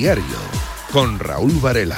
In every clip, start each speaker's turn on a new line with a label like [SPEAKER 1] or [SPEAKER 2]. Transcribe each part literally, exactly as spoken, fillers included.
[SPEAKER 1] Diario, con Raúl Varela.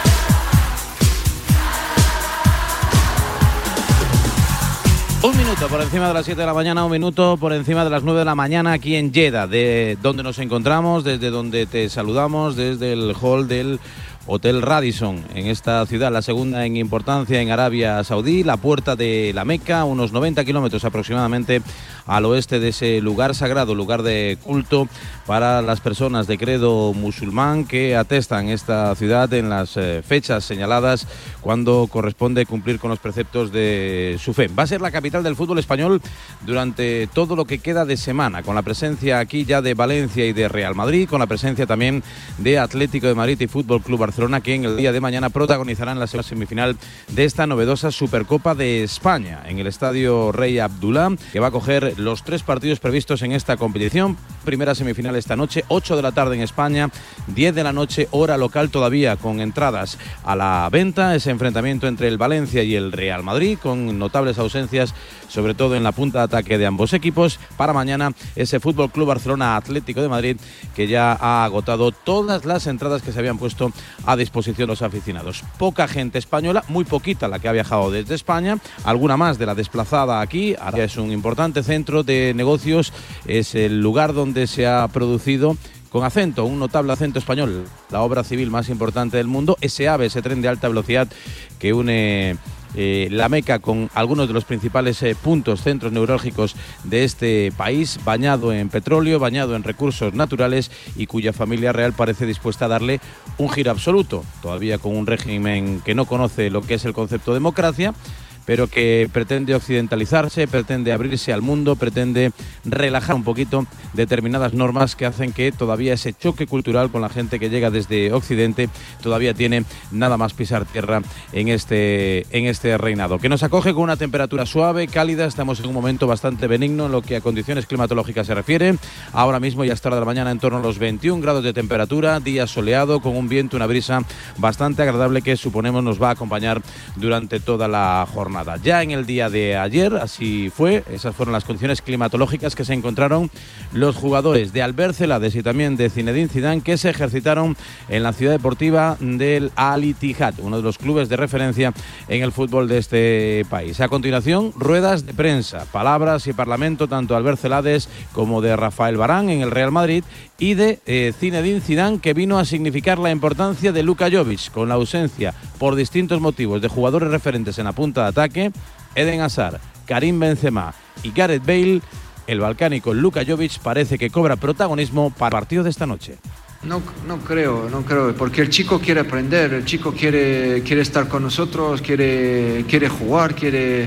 [SPEAKER 2] Un minuto por encima de las siete de la mañana, un minuto por encima de las nueve de la mañana aquí en Jeddah, de donde nos encontramos, desde donde te saludamos, desde el hall del Hotel Radisson, en esta ciudad, la segunda en importancia en Arabia Saudí, la puerta de la Meca, unos noventa kilómetros aproximadamente al oeste de ese lugar sagrado, lugar de culto para las personas de credo musulmán que atestan esta ciudad en las eh, fechas señaladas cuando corresponde cumplir con los preceptos de su fe. Va a ser la capital del fútbol español durante todo lo que queda de semana, con la presencia aquí ya de Valencia y de Real Madrid, con la presencia también de Atlético de Madrid y Fútbol Club Barcelona, que en el día de mañana protagonizarán la semifinal de esta novedosa Supercopa de España en el Estadio Rey Abdullah, que va a coger los tres partidos previstos en esta competición. Primera semifinal esta noche, ocho de la tarde en España, diez de la noche hora local, todavía con entradas a la venta. Ese enfrentamiento entre el Valencia y el Real Madrid, con notables ausencias, sobre todo en la punta de ataque de ambos equipos. Para mañana ese Fútbol Club Barcelona Atlético de Madrid, que ya ha agotado todas las entradas que se habían puesto a disposición de los aficionados. Poca gente española, muy poquita la que ha viajado desde España, alguna más de la desplazada aquí. Ahora es un importante centro de negocios, es el lugar donde se ha producido, con acento, un notable acento español, la obra civil más importante del mundo, ese AVE, ese tren de alta velocidad que une eh, la Meca con algunos de los principales eh, puntos, centros neurálgicos de este país, bañado en petróleo, bañado en recursos naturales y cuya familia real parece dispuesta a darle un giro absoluto, todavía con un régimen que no conoce lo que es el concepto de democracia, pero que pretende occidentalizarse, pretende abrirse al mundo, pretende relajar un poquito determinadas normas que hacen que todavía ese choque cultural con la gente que llega desde Occidente todavía tiene nada más pisar tierra en este, en este reinado. Que nos acoge con una temperatura suave, cálida, estamos en un momento bastante benigno en lo que a condiciones climatológicas se refiere. Ahora mismo ya hasta la hora de la mañana en torno a los veintiún grados de temperatura, día soleado, con un viento, una brisa bastante agradable que suponemos nos va a acompañar durante toda la jornada. Ya en el día de ayer, así fue, esas fueron las condiciones climatológicas que se encontraron los jugadores de Albert Celades y también de Zinedine Zidane, que se ejercitaron en la ciudad deportiva del Al Ittihad, uno de los clubes de referencia en el fútbol de este país. A continuación, ruedas de prensa, palabras y parlamento tanto de Albert Celades como de Rafael Varane en el Real Madrid y de eh, Zinedine Zidane, que vino a significar la importancia de Luka Jovic, con la ausencia por distintos motivos de jugadores referentes en la punta de ataque, Eden Hazard, Karim Benzema y Gareth Bale. El balcánico Luka Jovic parece que cobra protagonismo para el partido de esta noche.
[SPEAKER 3] No, no creo, no creo, porque el chico quiere aprender, el chico quiere, quiere estar con nosotros, quiere, quiere jugar, quiere...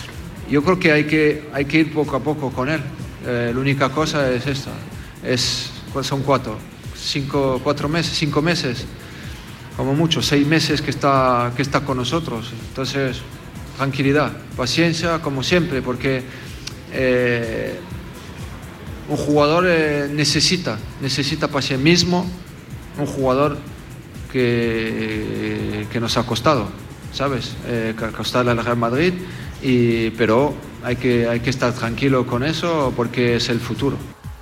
[SPEAKER 3] Yo creo que hay que, hay que ir poco a poco con él. Eh, la única cosa es esta, es, son cuatro, cinco, cuatro meses, cinco meses, como mucho, seis meses que está, que está con nosotros. Entonces, tranquilidad, paciencia, como siempre, porque eh, un jugador eh, necesita, necesita paciencia mismo, un jugador que, que nos ha costado, ¿sabes? Eh, que ha costado al Real Madrid, y, pero hay que, hay que estar tranquilo con eso porque es el futuro.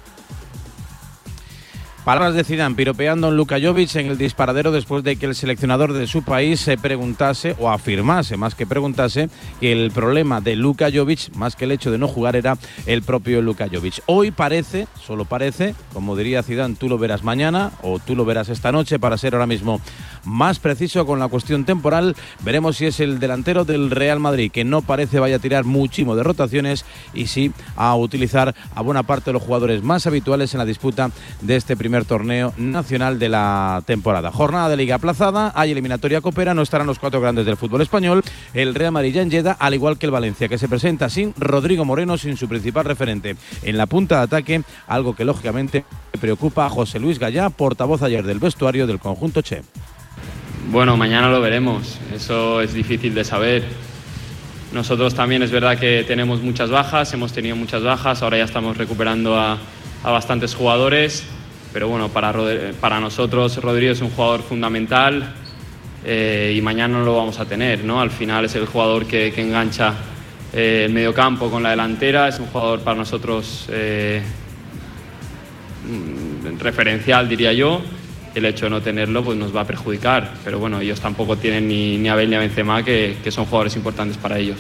[SPEAKER 2] Palabras de Zidane piropeando en Luka Jovic en el disparadero después de que el seleccionador de su país se preguntase o afirmase, más que preguntase, que el problema de Luka Jovic, más que el hecho de no jugar, era el propio Luka Jovic. Hoy parece, solo parece, como diría Zidane, tú lo verás mañana o tú lo verás esta noche, para ser ahora mismo más preciso con la cuestión temporal. Veremos si es el delantero del Real Madrid, que no parece vaya a tirar muchísimo de rotaciones, y sí a utilizar a buena parte de los jugadores más habituales en la disputa de este primer primer torneo nacional de la temporada. Jornada de Liga aplazada, hay eliminatoria copera, no estarán los cuatro grandes del fútbol español. El Real Madrid ya en Jeddah, al igual que el Valencia, que se presenta sin Rodrigo Moreno, sin su principal referente en la punta de ataque, algo que lógicamente preocupa a José Luis Gallá, portavoz ayer del vestuario del conjunto Che.
[SPEAKER 4] Bueno, mañana lo veremos, eso es difícil de saber. Nosotros también es verdad que tenemos muchas bajas, hemos tenido muchas bajas, ahora ya estamos recuperando a, a bastantes jugadores. Pero bueno, para, para nosotros Rodrigo es un jugador fundamental eh, y mañana no lo vamos a tener, ¿no? Al final es el jugador que, que engancha eh, el mediocampo con la delantera, es un jugador para nosotros eh, referencial, diría yo, el hecho de no tenerlo pues nos va a perjudicar. Pero bueno, ellos tampoco tienen ni, ni a Bale ni a Benzema, que, que son jugadores importantes para ellos.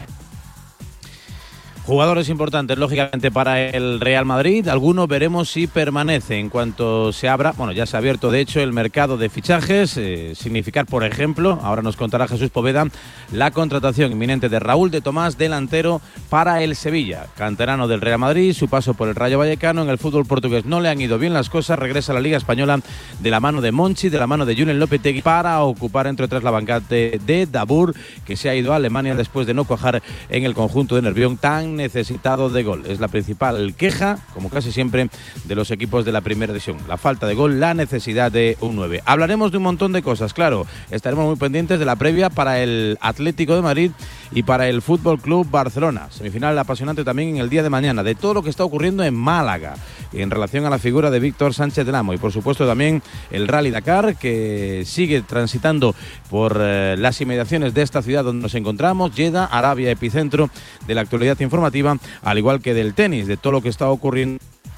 [SPEAKER 2] Jugadores importantes, lógicamente, para el Real Madrid. Algunos veremos si permanece en cuanto se abra. Bueno, ya se ha abierto, de hecho, el mercado de fichajes. Eh, significar, por ejemplo, ahora nos contará Jesús Poveda, la contratación inminente de Raúl de Tomás, delantero para el Sevilla. Canterano del Real Madrid, su paso por el Rayo Vallecano. En el fútbol portugués no le han ido bien las cosas. Regresa a la Liga Española de la mano de Monchi, de la mano de Julen Lopetegui, para ocupar, entre otras, la bancante de Dabur, que se ha ido a Alemania después de no cuajar en el conjunto de Nervión, tan necesitado de gol. Es la principal queja, como casi siempre, de los equipos de la primera división. La falta de gol, la necesidad de un nueve. Hablaremos de un montón de cosas, claro. Estaremos muy pendientes de la previa para el Atlético de Madrid y para el Fútbol Club Barcelona. Semifinal apasionante también en el día de mañana, de todo lo que está ocurriendo en Málaga en relación a la figura de Víctor Sánchez del Amo, y por supuesto también el Rally Dakar, que sigue transitando por eh, las inmediaciones de esta ciudad donde nos encontramos, Jeddah, Arabia, epicentro de la actualidad informativa, al igual que del tenis, de todo lo que está ocurriendo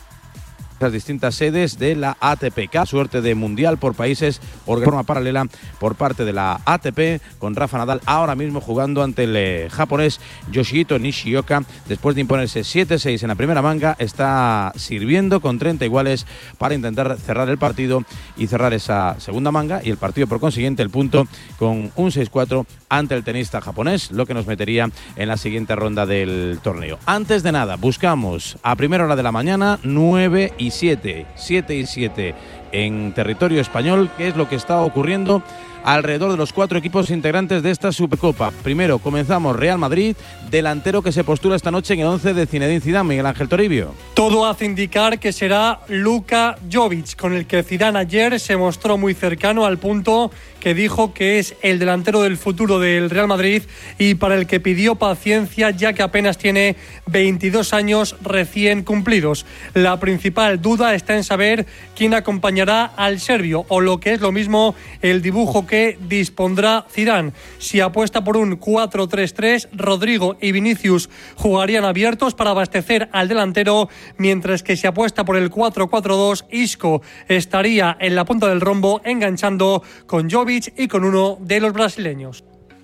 [SPEAKER 2] las distintas sedes de la A T P Cup, suerte de mundial por países, de forma paralela por parte de la A T P, con Rafa Nadal ahora mismo jugando ante el eh, japonés Yoshihito Nishioka, después de imponerse siete seis en la primera manga. Está sirviendo con treinta iguales para intentar cerrar el partido y cerrar esa segunda manga, y el partido, por consiguiente, el punto, con un seis cuatro ante el tenista japonés, lo que nos metería en la siguiente ronda del torneo. Antes de nada, buscamos a primera hora de la mañana, nueve y siete, siete y siete en territorio español, qué es lo que está ocurriendo alrededor de los cuatro equipos integrantes de esta Supercopa. Primero comenzamos Real Madrid, delantero que se postula esta noche en el once de Zinedine Zidane, Miguel Ángel Toribio.
[SPEAKER 5] Todo hace indicar que será Luka Jovic, con el que Zidane ayer se mostró muy cercano, al punto que dijo que es el delantero del futuro del Real Madrid y para el que pidió paciencia, ya que apenas tiene veintidós años recién cumplidos. La principal duda está en saber quién acompañará al serbio, o lo que es lo mismo, el dibujo que dispondrá Zidane. Si apuesta por un cuatro tres tres, Rodrigo y Vinicius jugarían abiertos para abastecer al delantero, mientras que si apuesta por el cuatro cuatro dos, Isco estaría en la punta del rombo, enganchando con Jovic y con uno de los brasileños.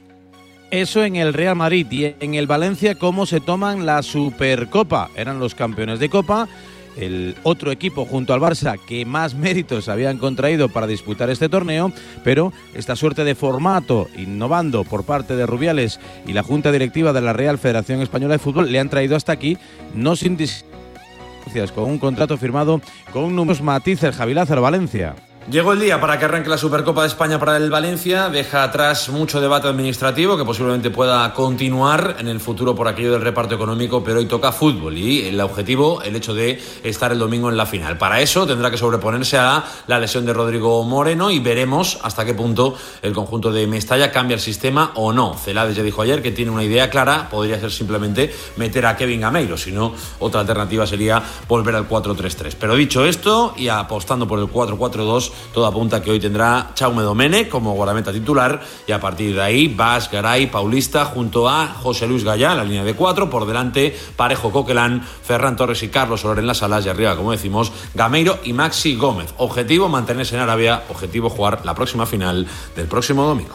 [SPEAKER 2] Eso en el Real Madrid. Y en el Valencia, ¿cómo se toman la Supercopa? Eran los campeones de Copa, el otro equipo junto al Barça que más méritos habían contraído para disputar este torneo, pero esta suerte de formato, innovando por parte de Rubiales y la Junta Directiva de la Real Federación Española de Fútbol, le han traído hasta aquí, no sin discrepancias, con un contrato firmado con unos matices. Javi Lázaro, Valencia.
[SPEAKER 6] Llegó el día para que arranque la Supercopa de España para el Valencia. Deja atrás mucho debate administrativo que posiblemente pueda continuar en el futuro por aquello del reparto económico, pero hoy toca fútbol y el objetivo, el hecho de estar el domingo en la final. Para eso tendrá que sobreponerse a la lesión de Rodrigo Moreno y veremos hasta qué punto el conjunto de Mestalla cambia el sistema o no. Celades ya dijo ayer que tiene una idea clara, podría ser simplemente meter a Kevin Gameiro, si no, otra alternativa sería volver al cuatro tres tres. Pero dicho esto, y apostando por el cuatro cuatro dos, todo apunta que hoy tendrá Jaume Domènech como guardameta titular, y a partir de ahí Bas, Garay, Paulista junto a José Luis Gallá, la línea de cuatro, por delante Parejo, Coquelán, Ferran Torres y Carlos Soler en las alas, y arriba, como decimos, Gameiro y Maxi Gómez. Objetivo mantenerse en Arabia, objetivo jugar la próxima final del próximo domingo.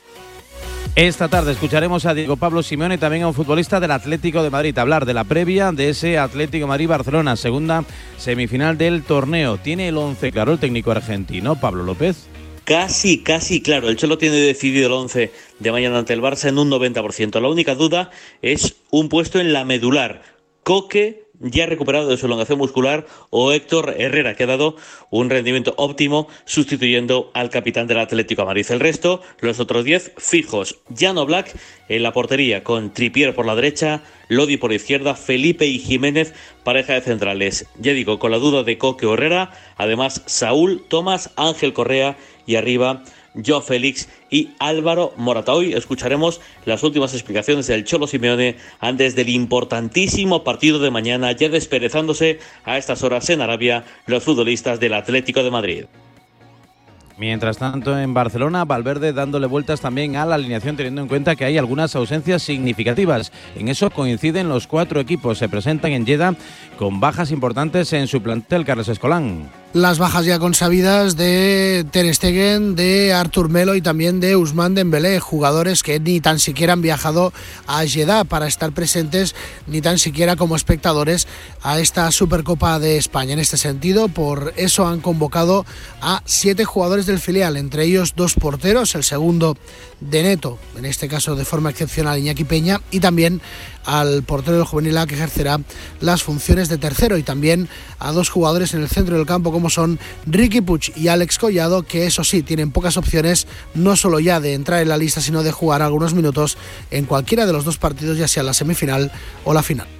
[SPEAKER 2] Esta tarde escucharemos a Diego Pablo Simeone, también a un futbolista del Atlético de Madrid, hablar de la previa de ese Atlético Madrid-Barcelona, segunda semifinal del torneo. Tiene el once claro el técnico argentino, Pablo López.
[SPEAKER 7] Casi, casi claro. El Cholo tiene decidido el once de mañana ante el Barça en un noventa por ciento. La única duda es un puesto en la medular. Coque, ya recuperado de su elongación muscular, o Héctor Herrera, que ha dado un rendimiento óptimo sustituyendo al capitán del Atlético de Madrid. El resto, los otros diez fijos. Jan Oblak en la portería, con Trippier por la derecha, Lodi por la izquierda, Felipe y Jiménez, pareja de centrales. Ya digo, con la duda de Coque o Herrera, además Saúl, Tomás, Ángel Correa y arriba Joao Félix y Álvaro Morata. Hoy escucharemos las últimas explicaciones del Cholo Simeone antes del importantísimo partido de mañana, ya desperezándose a estas horas en Arabia los futbolistas del Atlético de Madrid.
[SPEAKER 2] Mientras tanto, en Barcelona, Valverde dándole vueltas también a la alineación, teniendo en cuenta que hay algunas ausencias significativas. En eso coinciden los cuatro equipos. Se presentan en Jeddah con bajas importantes en su plantel, Carles Escolán.
[SPEAKER 8] las bajas ya consabidas de Ter Stegen, de Artur Melo y también de Ousmane Dembélé, jugadores que ni tan siquiera han viajado a Jeddah para estar presentes, ni tan siquiera como espectadores a esta Supercopa de España. En este sentido, por eso han convocado a siete jugadores del filial, entre ellos dos porteros, el segundo de Neto, en este caso de forma excepcional Iñaki Peña, y también al portero del Juvenil A, que ejercerá las funciones de tercero, y también a dos jugadores en el centro del campo como son Riqui Puig y Alex Collado, que eso sí, tienen pocas opciones no solo ya de entrar en la lista, sino de jugar algunos minutos en cualquiera de los dos partidos, ya sea la semifinal o la final.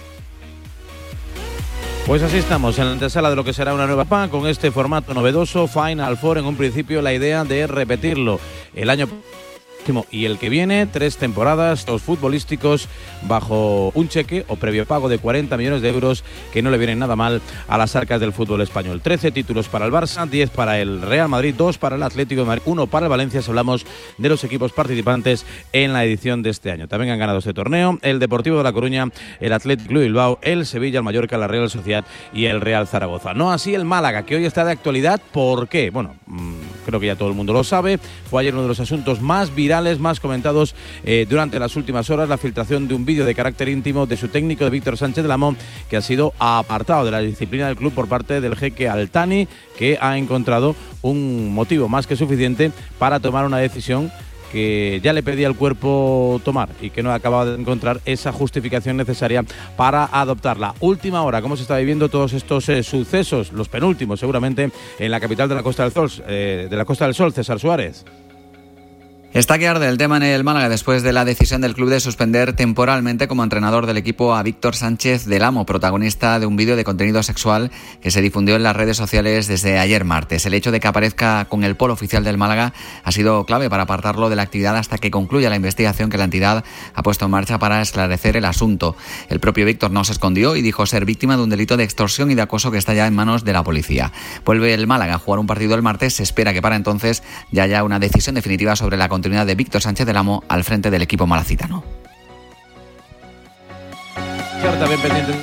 [SPEAKER 2] Pues así estamos en la antesala de lo que será una nueva P A con este formato novedoso, Final Four. En un principio la idea de repetirlo el año y el que viene, tres temporadas, dos futbolísticos bajo un cheque o previo pago de cuarenta millones de euros que no le vienen nada mal a las arcas del fútbol español. trece títulos para el Barça, diez para el Real Madrid, dos para el Atlético de Madrid, uno para el Valencia, si hablamos de los equipos participantes en la edición de este año. También han ganado este torneo el Deportivo de La Coruña, el Athletic Club Bilbao, el Sevilla, el Mallorca, la Real Sociedad y el Real Zaragoza. No así el Málaga, que hoy está de actualidad. ¿Por qué? Bueno, mmm, creo que ya todo el mundo lo sabe. Fue ayer uno de los asuntos más virales, más comentados eh, durante las últimas horas, la filtración de un vídeo de carácter íntimo de su técnico, de Víctor Sánchez del Amo, que ha sido apartado de la disciplina del club por parte del jeque Al Thani, que ha encontrado un motivo más que suficiente para tomar una decisión que ya le pedía el cuerpo tomar y que no acababa de encontrar esa justificación necesaria para adoptarla. Última hora, cómo se está viviendo todos estos eh, sucesos, los penúltimos seguramente, en la capital de la Costa del Sol, eh, de la Costa del Sol, César Suárez.
[SPEAKER 9] Está que arde el tema en el Málaga después de la decisión del club de suspender temporalmente como entrenador del equipo a Víctor Sánchez del Amo, protagonista de un vídeo de contenido sexual que se difundió en las redes sociales desde ayer martes. El hecho de que aparezca con el polo oficial del Málaga ha sido clave para apartarlo de la actividad hasta que concluya la investigación que la entidad ha puesto en marcha para esclarecer el asunto. El propio Víctor no se escondió y dijo ser víctima de un delito de extorsión y de acoso que está ya en manos de la policía. Vuelve el Málaga a jugar un partido el martes. Se espera que para entonces ya haya una decisión definitiva sobre la continuidad de Víctor Sánchez del Amo al frente del equipo malacitano.
[SPEAKER 2] También pendientes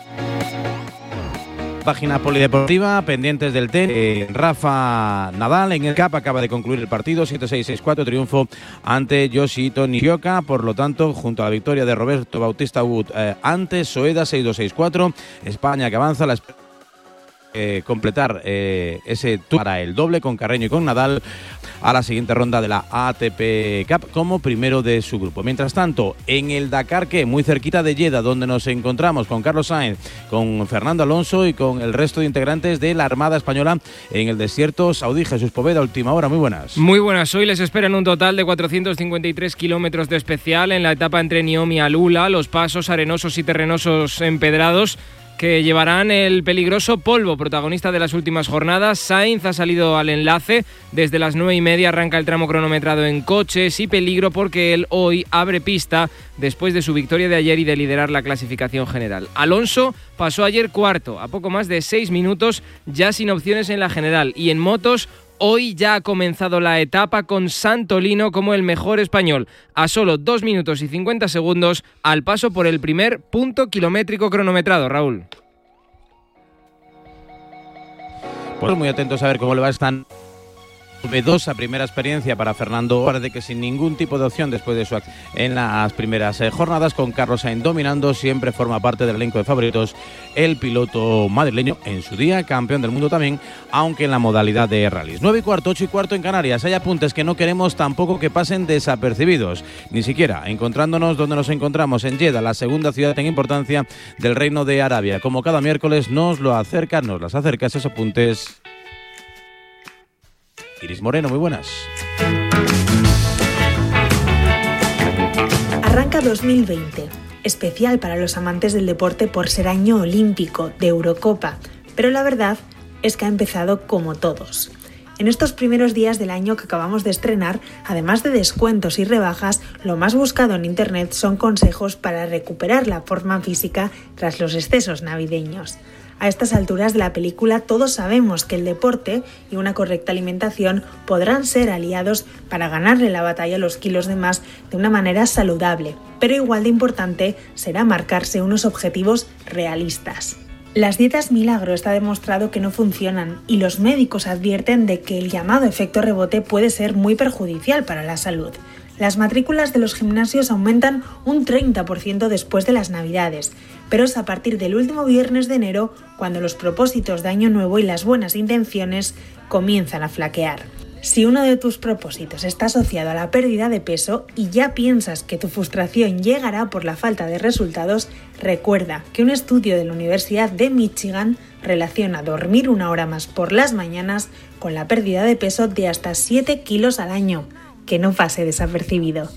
[SPEAKER 2] página polideportiva, pendientes del tenis. Eh, Rafa Nadal en el C A P acaba de concluir el partido, siete seis seis cuatro, triunfo ante Yoshihito Nishioka. Por lo tanto, junto a la victoria de Roberto Bautista Agut eh, ante Soeda, seis dos seis cuatro, España que avanza, la Eh, completar eh, ese tour para el doble con Carreño y con Nadal a la siguiente ronda de la A T P Cup como primero de su grupo. Mientras tanto, en el Dakar, que muy cerquita de Jeddah, donde nos encontramos con Carlos Sainz, con Fernando Alonso y con el resto de integrantes de la Armada Española en el desierto saudí. Jesús Poveda, última hora, muy buenas.
[SPEAKER 10] Muy buenas, hoy les esperan un total de cuatrocientos cincuenta y tres kilómetros de especial en la etapa entre Niom y Alula, los pasos arenosos y terrenosos empedrados que llevarán el peligroso polvo, protagonista de las últimas jornadas. Sainz ha salido al enlace, desde las nueve y media arranca el tramo cronometrado en coches y peligro porque él hoy abre pista después de su victoria de ayer y de liderar la clasificación general. Alonso pasó ayer cuarto, a poco más de seis minutos, ya sin opciones en la general, y en motos hoy ya ha comenzado la etapa con Santolino como el mejor español, a solo dos minutos y cincuenta segundos al paso por el primer punto kilométrico cronometrado, Raúl.
[SPEAKER 2] Pues muy atentos a ver cómo le va esta novedosa primera experiencia para Fernando. Parece que sin ningún tipo de opción después de su acción en las primeras eh, jornadas, con Carlos Sainz dominando, siempre forma parte del elenco de favoritos el piloto madrileño, en su día campeón del mundo también, aunque en la modalidad de rallies. nueve y cuarto, ocho y cuarto en Canarias. Hay apuntes que no queremos tampoco que pasen desapercibidos, ni siquiera encontrándonos donde nos encontramos, en Jeddah, la segunda ciudad en importancia del Reino de Arabia. Como cada miércoles nos lo acerca, nos las acerca esos apuntes Iris Moreno, muy buenas.
[SPEAKER 11] Arranca dos mil veinte, especial para los amantes del deporte por ser año olímpico, de Eurocopa, pero la verdad es que ha empezado como todos. En estos primeros días del año que acabamos de estrenar, además de descuentos y rebajas, lo más buscado en internet son consejos para recuperar la forma física tras los excesos navideños. A estas alturas de la película todos sabemos que el deporte y una correcta alimentación podrán ser aliados para ganarle la batalla a los kilos de más de una manera saludable, pero igual de importante será marcarse unos objetivos realistas. Las dietas milagro está demostrado que no funcionan y los médicos advierten de que el llamado efecto rebote puede ser muy perjudicial para la salud. Las matrículas de los gimnasios aumentan un treinta por ciento después de las Navidades, pero es a partir del último viernes de enero cuando los propósitos de Año Nuevo y las buenas intenciones comienzan a flaquear. Si uno de tus propósitos está asociado a la pérdida de peso y ya piensas que tu frustración llegará por la falta de resultados, recuerda que un estudio de la Universidad de Michigan relaciona dormir una hora más por las mañanas con la pérdida de peso de hasta siete kilos al año. Que no pase desapercibido.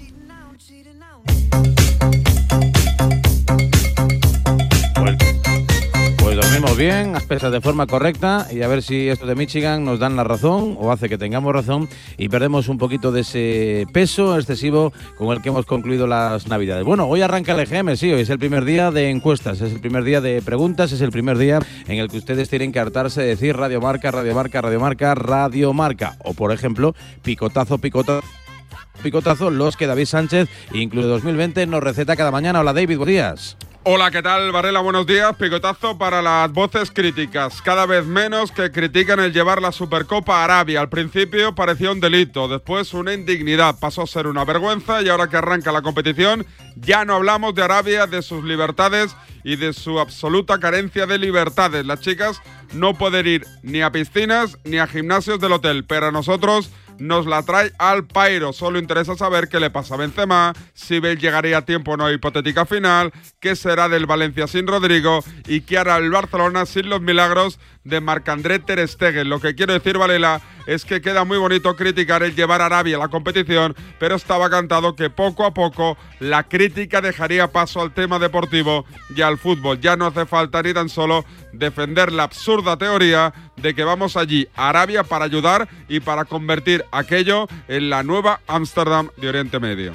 [SPEAKER 2] Pues, pues dormimos bien, las pesas de forma correcta y a ver si estos de Michigan nos dan la razón o hace que tengamos razón y perdemos un poquito de ese peso excesivo con el que hemos concluido las Navidades. Bueno, hoy arranca el E G M, sí, hoy es el primer día de encuestas, es el primer día de preguntas, es el primer día en el que ustedes tienen que hartarse de decir Radio Marca, Radio Marca, Radio Marca, Radio Marca o por ejemplo, picotazo, picotazo. Picotazo, los que David Sánchez, incluso dos mil veinte, nos receta cada mañana. Hola David, buenos días.
[SPEAKER 12] Hola, ¿qué tal, Varela? Buenos días. Picotazo para las voces críticas. Cada vez menos que critican el llevar la Supercopa a Arabia. Al principio parecía un delito, después una indignidad. Pasó a ser una vergüenza y ahora que arranca la competición ya no hablamos de Arabia, de sus libertades y de su absoluta carencia de libertades. Las chicas no pueden ir ni a piscinas ni a gimnasios del hotel, pero a nosotros nos la trae al pairo. Solo interesa saber qué le pasa a Benzema, si Bale llegaría a tiempo o no a hipotética final, qué será del Valencia sin Rodrigo y qué hará el Barcelona sin los milagros de Marc-André Ter Stegen. Lo que quiero decir, Varela, es que queda muy bonito criticar el llevar a Arabia a la competición, pero estaba cantado que poco a poco la crítica dejaría paso al tema deportivo y al fútbol. Ya no hace falta ni tan solo defender la absurda teoría de que vamos allí a Arabia para ayudar y para convertir aquello en la nueva Ámsterdam de Oriente Medio.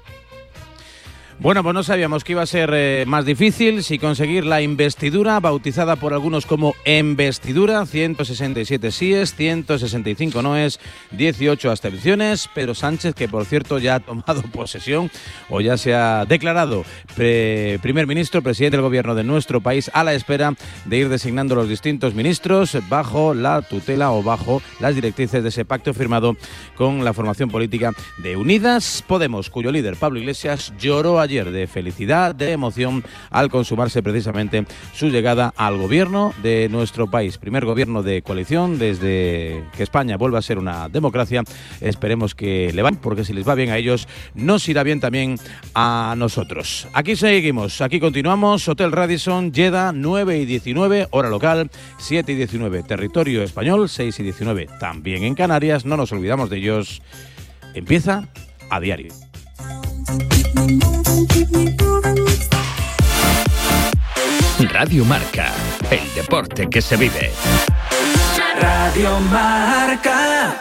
[SPEAKER 2] Bueno, pues no sabíamos que iba a ser eh, más difícil si conseguir la investidura, bautizada por algunos como embestidura, ciento sesenta y siete síes, ciento sesenta y cinco noes, dieciocho abstenciones. Pedro Sánchez, que por cierto ya ha tomado posesión o ya se ha declarado pre- primer ministro, presidente del gobierno de nuestro país, a la espera de ir designando los distintos ministros bajo la tutela o bajo las directrices de ese pacto firmado con la formación política de Unidas Podemos, cuyo líder, Pablo Iglesias, lloró a ayer de felicidad, de emoción, al consumarse precisamente su llegada al gobierno de nuestro país. Primer gobierno de coalición desde que España vuelva a ser una democracia. Esperemos que le van, porque si les va bien a ellos, nos irá bien también a nosotros. Aquí seguimos, aquí continuamos. Hotel Radisson, Jeddah, nueve y diecinueve, hora local, siete y diecinueve, territorio español, seis y diecinueve, también en Canarias. No nos olvidamos de ellos. Empieza a diario.
[SPEAKER 13] Radio Marca, el deporte que se vive.
[SPEAKER 14] Radio Marca.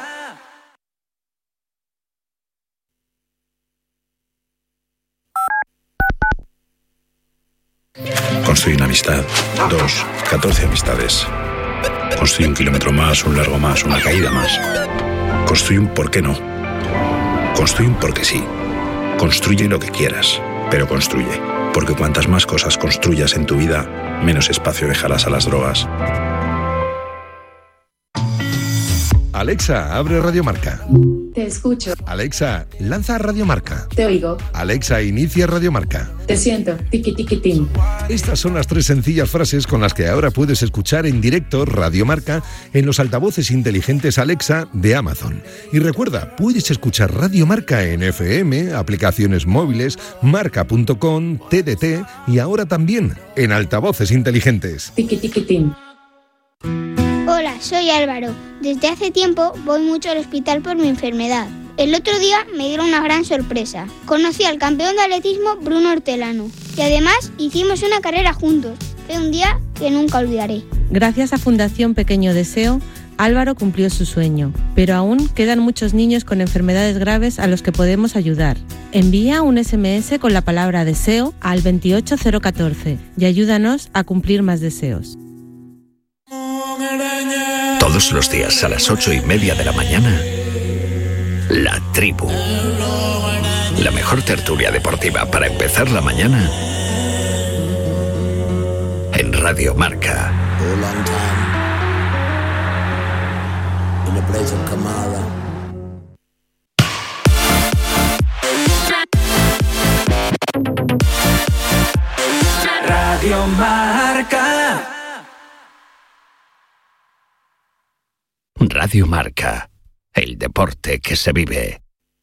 [SPEAKER 15] Construye una amistad, dos, catorce amistades. Construye un kilómetro más, un largo más, una caída más. Construye un por qué no. Construye un porque sí. Construye lo que quieras, pero construye. Porque cuantas más cosas construyas en tu vida, menos espacio dejarás a las drogas.
[SPEAKER 1] Alexa, abre Radio Marca.
[SPEAKER 16] Te escucho.
[SPEAKER 1] Alexa, lanza Radio Marca.
[SPEAKER 16] Te oigo.
[SPEAKER 1] Alexa, inicia Radio Marca.
[SPEAKER 16] Te siento. Tiki tiki tim.
[SPEAKER 1] Estas son las tres sencillas frases con las que ahora puedes escuchar en directo Radio Marca en los altavoces inteligentes Alexa de Amazon. Y recuerda, puedes escuchar Radio Marca en F M, aplicaciones móviles, marca punto com, T D T y ahora también en altavoces inteligentes.
[SPEAKER 16] Tiki tiki tim.
[SPEAKER 17] Hola, soy Álvaro. Desde hace tiempo voy mucho al hospital por mi enfermedad. El otro día me dieron una gran sorpresa. Conocí al campeón de atletismo Bruno Hortelano y además hicimos una carrera juntos. Fue un día que nunca olvidaré.
[SPEAKER 18] Gracias a Fundación Pequeño Deseo, Álvaro cumplió su sueño, pero aún quedan muchos niños con enfermedades graves a los que podemos ayudar. Envía un ese eme ese con la palabra deseo al veintiocho cero catorce y ayúdanos a cumplir más deseos.
[SPEAKER 13] Todos los días a las ocho y media de la mañana, La Tribu. La mejor tertulia deportiva para empezar la mañana en Radio Marca.
[SPEAKER 14] Radio Marca.
[SPEAKER 13] Radio Marca. El deporte que se vive.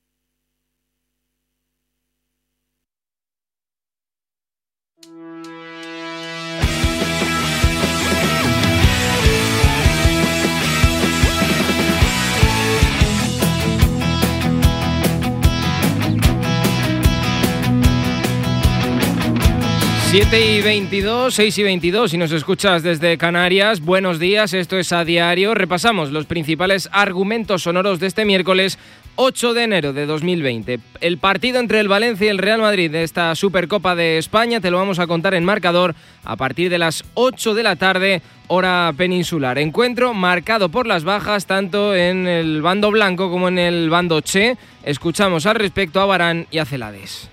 [SPEAKER 10] siete y veintidós, seis y veintidós, si nos escuchas desde Canarias, buenos días, esto es A Diario. Repasamos los principales argumentos sonoros de este miércoles ocho de enero de dos mil veinte. El partido entre el Valencia y el Real Madrid de esta Supercopa de España te lo vamos a contar en marcador a partir de las ocho de la tarde, hora peninsular. Encuentro marcado por las bajas tanto en el bando blanco como en el bando che. Escuchamos al respecto a Varane y a Celades.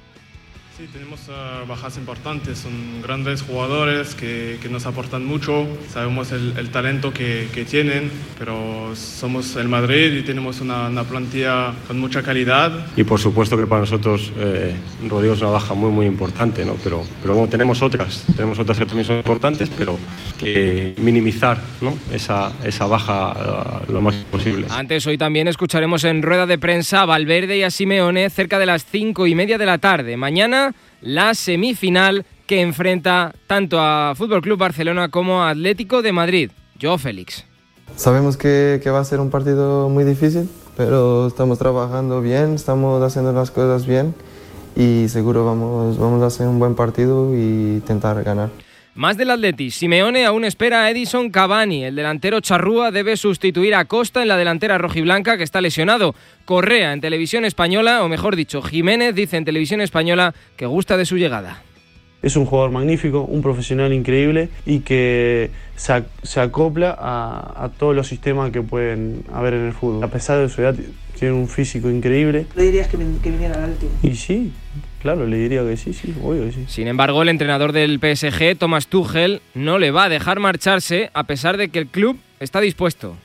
[SPEAKER 19] Sí, tenemos uh, bajas importantes, son grandes jugadores que, que nos aportan mucho, sabemos el, el talento que, que tienen, pero somos el Madrid y tenemos una, una plantilla con mucha calidad.
[SPEAKER 20] Y por supuesto que para nosotros eh, Rodrigo es una baja muy muy importante, ¿no? pero, pero bueno, tenemos otras, tenemos otras que también son importantes, pero que minimizar, ¿no? esa, esa baja uh, lo más posible.
[SPEAKER 10] Antes, hoy también escucharemos en rueda de prensa a Valverde y a Simeone cerca de las cinco y media de la tarde. Mañana la semifinal que enfrenta tanto a F C Barcelona como a Atlético de Madrid. Joao Félix.
[SPEAKER 21] Sabemos que, que va a ser un partido muy difícil, pero estamos trabajando bien, estamos haciendo las cosas bien y seguro vamos, vamos a hacer un buen partido y intentar ganar.
[SPEAKER 10] Más del Atleti, Simeone aún espera a Edison Cavani. El delantero charrúa debe sustituir a Costa en la delantera rojiblanca, que está lesionado. Correa en Televisión Española, o mejor dicho, Jiménez dice en Televisión Española que gusta de su llegada.
[SPEAKER 22] Es un jugador magnífico, un profesional increíble y que se, se acopla a, a todos los sistemas que pueden haber en el fútbol. A pesar de su edad, tiene un físico increíble.
[SPEAKER 23] ¿Le dirías que, que viniera al Atleti?
[SPEAKER 22] Y sí. Claro, le diría que sí, sí, obvio que sí.
[SPEAKER 10] Sin embargo, el entrenador del P S G, Thomas Tuchel, no le va a dejar marcharse a pesar de que el club está dispuesto.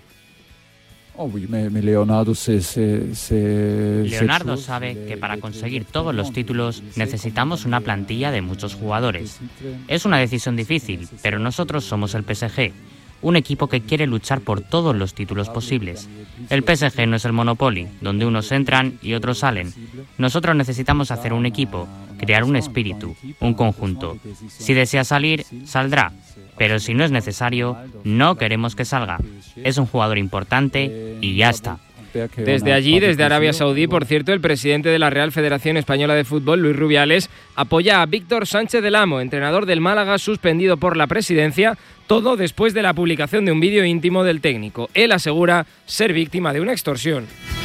[SPEAKER 24] Leonardo se, se, se,
[SPEAKER 25] Leonardo sabe que para conseguir todos los títulos necesitamos una plantilla de muchos jugadores. Es una decisión difícil, pero nosotros somos el P S G. Un equipo que quiere luchar por todos los títulos posibles. El P S G no es el Monopoly, donde unos entran y otros salen. Nosotros necesitamos hacer un equipo, crear un espíritu, un conjunto. Si desea salir, saldrá. Pero si no es necesario, no queremos que salga. Es un jugador importante y ya está.
[SPEAKER 10] Desde allí, desde Arabia Saudí, por cierto, el presidente de la Real Federación Española de Fútbol, Luis Rubiales, apoya a Víctor Sánchez del Amo, entrenador del Málaga suspendido por la presidencia, todo después de la publicación de un vídeo íntimo del técnico. Él asegura ser víctima de una extorsión.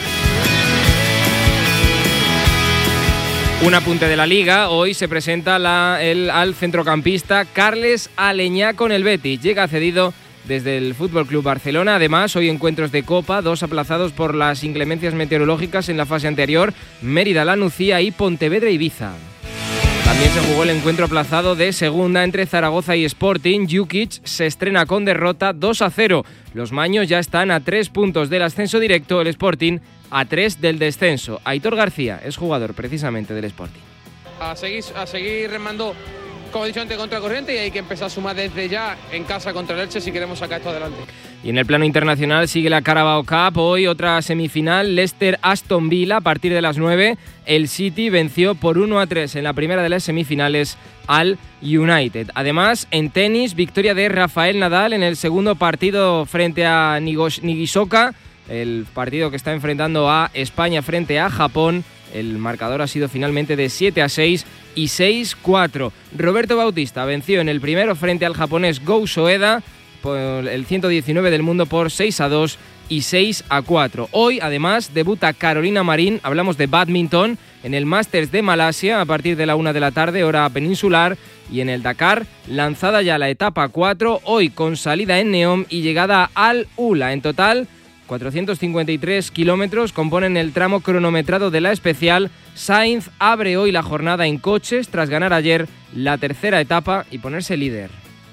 [SPEAKER 10] Un apunte de la Liga, hoy se presenta la, el, al centrocampista Carles Aleñá con el Betis, llega cedido desde el F C Barcelona. Además, hoy encuentros de Copa, dos aplazados por las inclemencias meteorológicas en la fase anterior, Mérida, La Nucía y Pontevedra, Ibiza. También se jugó el encuentro aplazado de segunda entre Zaragoza y Sporting. Jukic se estrena con derrota dos a cero. Los maños ya están a tres puntos del ascenso directo, el Sporting a tres del descenso. Aitor García es jugador precisamente del Sporting.
[SPEAKER 26] A seguir, a seguir remando, como he dicho antes, contra corriente, y hay que empezar a sumar desde ya en casa contra el Elche si queremos sacar esto adelante.
[SPEAKER 10] Y en el plano internacional sigue la Carabao Cup, hoy otra semifinal, Leicester-Aston Villa a partir de las nueve. El City venció por uno a tres en la primera de las semifinales al United. Además, en tenis, victoria de Rafael Nadal en el segundo partido frente a Niigata, el partido que está enfrentando a España frente a Japón. El marcador ha sido finalmente de siete a seis y seis a cuatro. Roberto Bautista venció en el primero frente al japonés Go Soeda, por el ciento diecinueve del mundo, por seis a dos y seis a cuatro. Hoy, además, debuta Carolina Marín, hablamos de badminton, en el Masters de Malasia a partir de la una de la tarde, hora peninsular, y en el Dakar, lanzada ya la etapa cuatro, hoy con salida en Neom y llegada al Ula. En total, cuatrocientos cincuenta y tres kilómetros componen el tramo cronometrado de la especial. Sainz abre hoy la jornada en coches tras ganar ayer la tercera etapa y ponerse líder.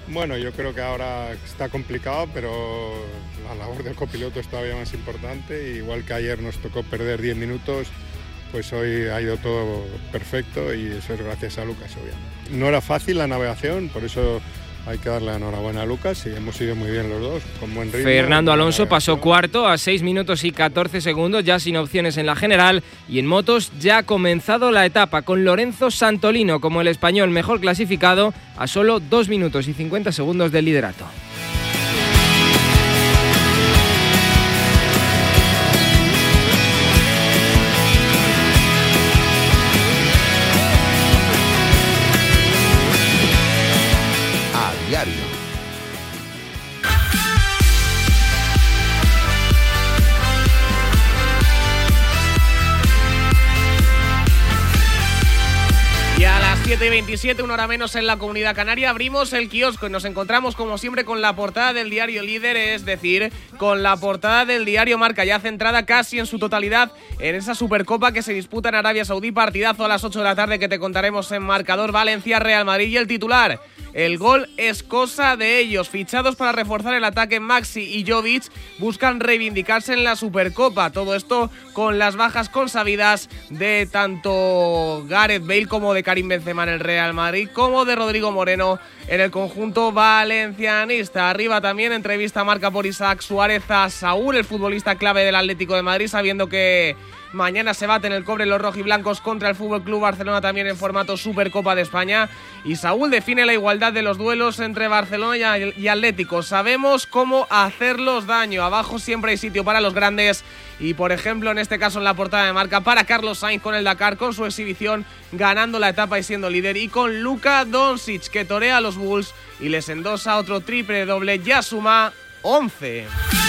[SPEAKER 3] Bueno, yo creo que ahora está complicado, pero la labor del copiloto es todavía más importante. Igual que ayer nos tocó perder diez minutos, pues hoy ha ido todo perfecto y eso es gracias a Lucas, obviamente. No era fácil la navegación, por eso hay que darle la enhorabuena a Lucas y hemos ido muy bien los dos, con buen ritmo.
[SPEAKER 10] Fernando Alonso pasó cuarto a seis minutos y catorce segundos, ya sin opciones en la general, y en motos ya ha comenzado la etapa con Lorenzo Santolino como el español mejor clasificado a solo dos minutos y cincuenta segundos del liderato.
[SPEAKER 1] Diario.
[SPEAKER 4] Y a las siete y veintisiete, una hora menos en la Comunidad Canaria, abrimos el kiosco y nos encontramos como siempre con la portada del diario Líder, es decir, con la portada del diario Marca, ya centrada casi en su totalidad en esa Supercopa que se disputa en Arabia Saudí, partidazo a las ocho de la tarde que te contaremos en marcador. Valencia, Real Madrid, y el titular: el gol es cosa de ellos. Fichados para reforzar el ataque, Maxi y Jovic buscan reivindicarse en la Supercopa. Todo esto con las bajas consabidas de tanto Gareth Bale como de Karim Benzema en el Real Madrid, como de Rodrigo Moreno en el conjunto valencianista. Arriba también entrevista Marca por Isaac Suárez a Saúl, el futbolista clave del Atlético de Madrid, sabiendo que mañana se baten el cobre los rojiblancos contra el F C Barcelona también en formato Supercopa de España. Y Saúl define la igualdad de los duelos entre Barcelona y Atlético. Sabemos cómo hacerlos daño. Abajo siempre hay sitio para los grandes. Y por ejemplo, en este caso en la portada de Marca, para Carlos Sainz con el Dakar, con su exhibición, ganando la etapa y siendo líder. Y con Luka Doncic, que torea a los Bulls y les endosa otro triple doble. Ya suma once.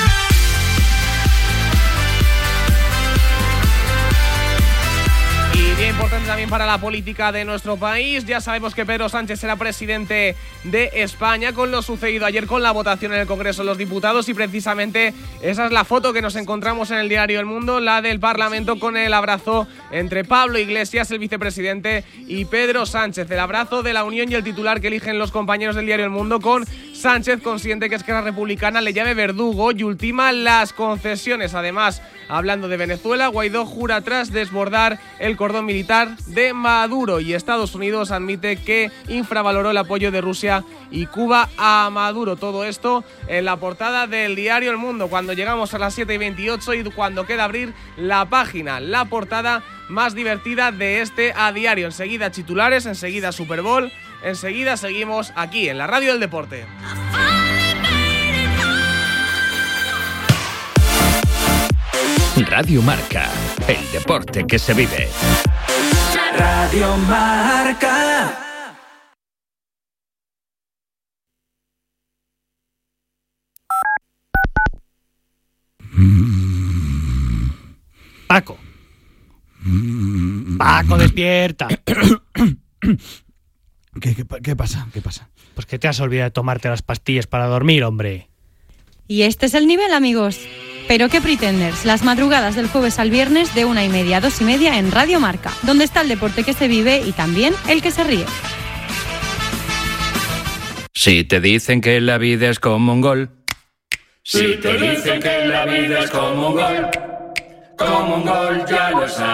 [SPEAKER 4] Y bien importante también para la política de nuestro país. Ya sabemos que Pedro Sánchez será presidente de España, con lo sucedido ayer con la votación en el Congreso de los Diputados, y precisamente esa es la foto que nos encontramos en el diario El Mundo, la del Parlamento, con el abrazo entre Pablo Iglesias, el vicepresidente, y Pedro Sánchez. El abrazo de la unión y el titular que eligen los compañeros del diario El Mundo, con Sánchez consciente que Esquerra Republicana le llame verdugo y ultima las concesiones. Además, hablando de Venezuela, Guaidó jura tras desbordar el cordón militar de Maduro, y Estados Unidos admite que infravaloró el apoyo de Rusia y Cuba a Maduro. Todo esto en la portada del diario El Mundo, cuando llegamos a las siete y veintiocho y cuando queda abrir la página, la portada más divertida de este A Diario. Enseguida titulares, enseguida Super Bowl, enseguida seguimos aquí en la Radio del Deporte.
[SPEAKER 13] Radio Marca, el deporte que se vive.
[SPEAKER 14] Radio Marca.
[SPEAKER 5] Paco. Paco, despierta.
[SPEAKER 6] ¿Qué, qué, ¿Qué pasa? ¿Qué pasa?
[SPEAKER 5] Pues que te has olvidado de tomarte las pastillas para dormir, hombre.
[SPEAKER 7] Y este es el nivel, amigos. Pero qué pretenders, las madrugadas del jueves al viernes de una y media a dos y media en Radio Marca, donde está el deporte que se vive y también el que se ríe.
[SPEAKER 13] Si te dicen que la vida es como un gol.
[SPEAKER 14] Si te dicen que la vida es como un gol, como un gol ya lo sabes.